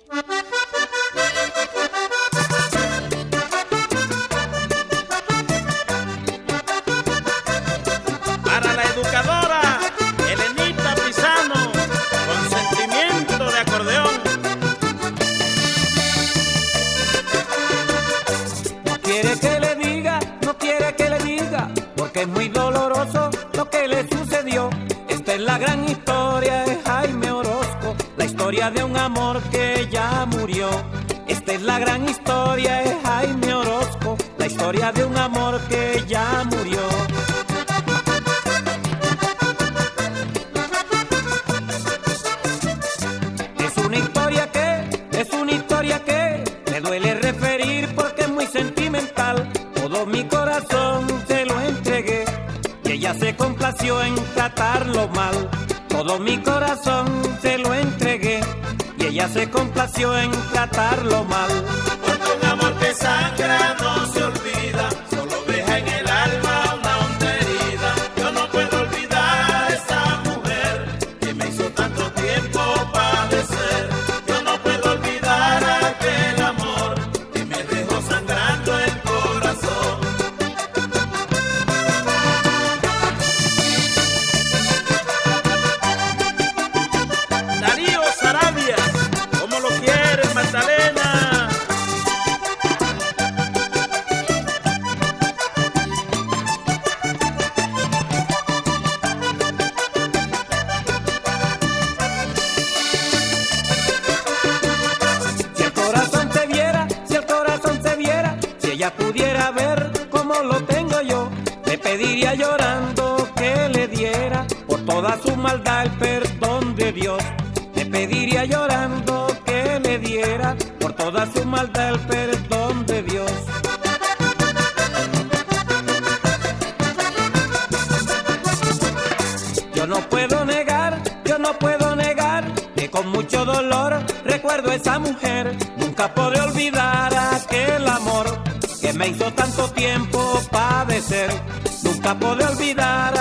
Para la educadora Elenita Pisano, con sentimiento de acordeón. No quiere que le diga, no quiere que le diga, porque es muy doloroso lo que le sucedió. Esta es la gran historia de Jaime Orozco, la historia de un amor que ya murió. Esta es la gran historia de Jaime Orozco, la historia de un amor que ya murió. Es una historia que me duele referir porque es muy sentimental. Todo mi corazón se lo entregué y ella se complació en tratarlo mal. Todo mi corazón se lo entregué y ella se complació en tratarlo mal. Porque un amor que sangra no se olvida, solo deja en el alma una honda herida. Yo no puedo olvidar a esa mujer que me hizo tanto tiempo padecer. Yo no puedo olvidar aquel amor que me dejó sangrando el corazón. Darío Sarabia, ¿cómo lo quieres, Magdalena? Si el corazón se viera, si el corazón se viera, si ella pudiera ver cómo lo tengo yo, le pediría llorando que le diera por toda su maldad el perdón de Dios. Le pediría llorando que le diera por toda su maldad el perdón de Dios. Yo no puedo negar que con mucho dolor recuerdo a esa mujer. Nunca podré olvidar aquel amor que me hizo tanto tiempo padecer. Nunca podré olvidar